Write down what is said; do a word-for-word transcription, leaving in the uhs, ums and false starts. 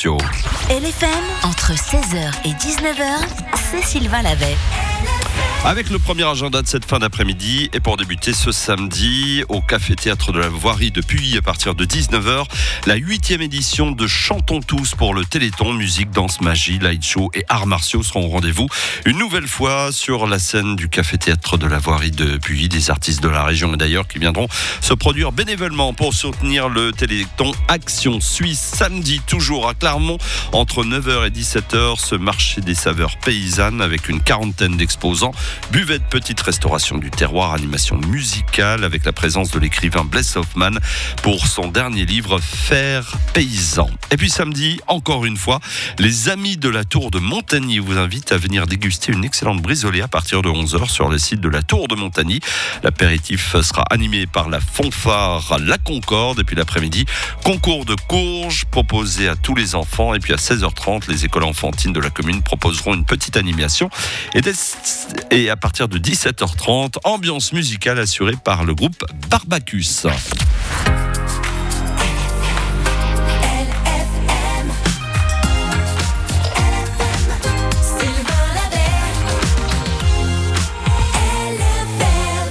commerciaux. L F M, entre seize heures et dix-neuf heures, c'est Sylvain Lavet. Avec le premier agenda de cette fin d'après-midi, et pour débuter ce samedi au Café-Théâtre de la Voirie de Puy à partir de dix-neuf heures, la huitième édition de Chantons tous pour le Téléthon. Musique, danse, magie, light show et arts martiaux seront au rendez-vous une nouvelle fois sur la scène du Café-Théâtre de la Voirie de Puy. Des artistes de la région et d'ailleurs qui viendront se produire bénévolement pour soutenir le Téléthon Action Suisse. Samedi, toujours à Clermont, entre neuf heures et dix-sept heures, ce marché des saveurs paysannes avec une quarantaine d'exposants. Buvette, petite restauration du terroir, animation musicale avec la présence de l'écrivain Bless Hoffman pour son dernier livre Faire paysan. Et puis samedi, encore une fois, les amis de la Tour de Montagny vous invitent à venir déguster une excellente brisolée à partir de onze heures sur le site de la Tour de Montagny. L'apéritif sera animé par la fanfare La Concorde et puis l'après-midi, concours de courges proposé à tous les enfants et puis à seize heures trente, les écoles enfantines de la commune proposeront une petite animation et, des... et à partir de dix-sept heures trente, ambiance musicale assurée par le groupe Barbacus.